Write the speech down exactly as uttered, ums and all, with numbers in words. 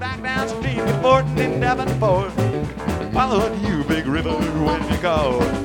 back downstream to Fort and Devonport. Followed you, big river, when you called.